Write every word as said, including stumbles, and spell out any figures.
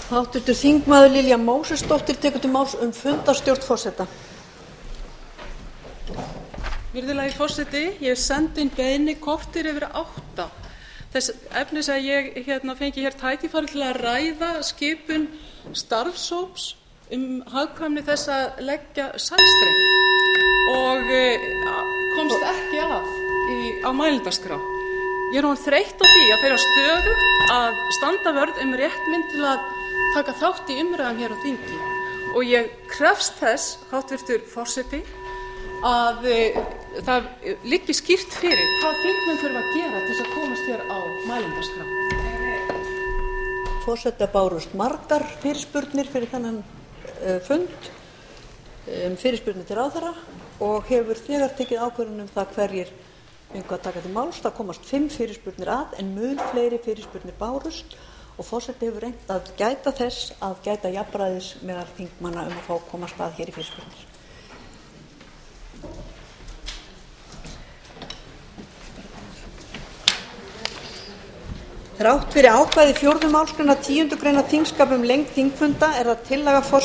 háttvirtur þingmaður Lilja Mósesdóttir tekur til máls um fundarstjórn forseta. Virðulegi forseti, ég sendi inn beiðni korter yfir átta þess efnis að ég hérna, fengi hér tækifæri til að ræða skipun starfshóps um hagkvæmni þess að leggja sæstreng og e, komst ekki að í, á mælendaskrá. Ég er hún þreytt á því að þeirra stöðu að standa vörð um rétt minn til að taka þátt í umræðum hér á þingi og ég krefst þess, háttvirtur forseti, að e, það liggi skýrt fyrir hvað þingmenn þurfa að gera til þess að komast hér á mælendaskrá. Forseta bárust margar fyrirspurnir fyrir þennan uh, fund um fyrirspurnir til ráðherra og hefur þegar tekið ákvörðun um það hverjir fengu að taka til máls. Það komast fimm fyrirspurnir að en mun fleiri fyrirspurnir bárust og forseti hefur reynt að gæta þess að gæta jafnræðis meðal þingmanna um að fá að komast að hér í fyrirspurnir. Þrátt fyrir ákvæði fjórðu málsgreinar tíundu greinar þingskapa um lengd þingfunda er það tillaga forseta